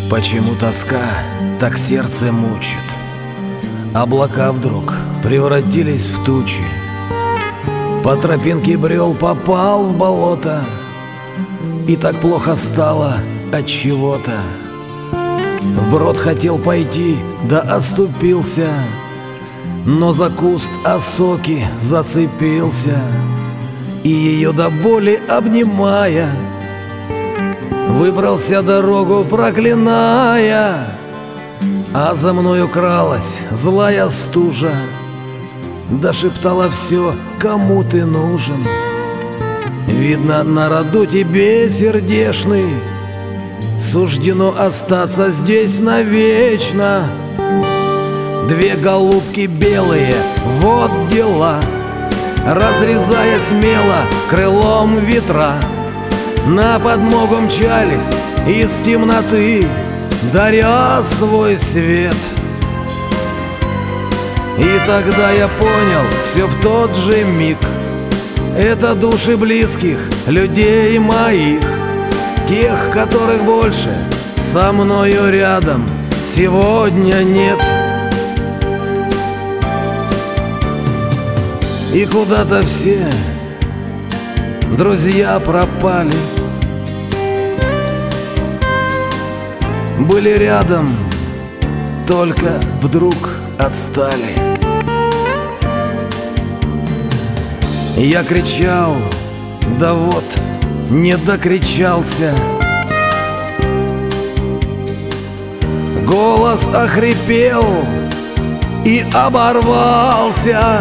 Почему тоска так сердце мучит? Облака вдруг превратились в тучи. По тропинке брел, попал в болото, и так плохо стало от чего-то. Вброд хотел пойти, да оступился, но за куст осоки зацепился, и ее до боли обнимая, выбрался дорогу проклиная. А за мною кралась злая стужа, да шептала все, кому ты нужен. Видно, на роду тебе, сердешный, суждено остаться здесь навечно. Две голубки белые, вот дела, разрезая смело крылом ветра, на подмогу мчались из темноты, даря свой свет. И тогда я понял все в тот же миг: это души близких людей моих, тех, которых больше со мною рядом сегодня нет. И куда-то все друзья пропали, были рядом, только вдруг отстали. Я кричал, да вот не докричался. Голос охрипел и оборвался,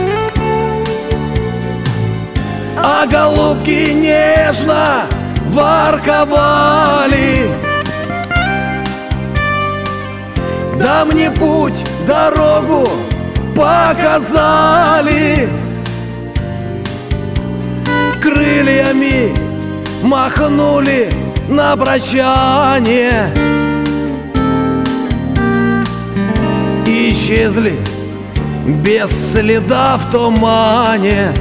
а голубки нежно ворковали. Да мне путь, дорогу показали, крыльями махнули на прощание и исчезли без следа в тумане.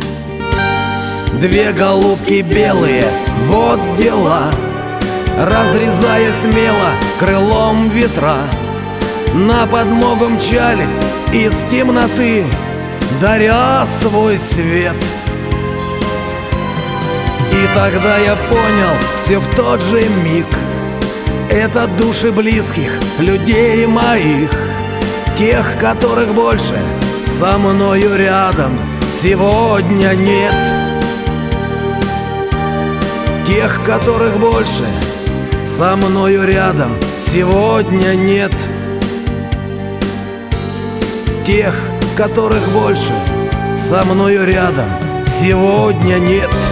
Две голубки белые, вот дела, разрезая смело крылом ветра, на подмогу мчались из темноты, даря свой свет. И тогда я понял все в тот же миг: это души близких людей моих, тех, которых больше со мною рядом сегодня нет. Тех, которых больше со мною рядом сегодня нет. Тех, которых больше со мною рядом сегодня нет.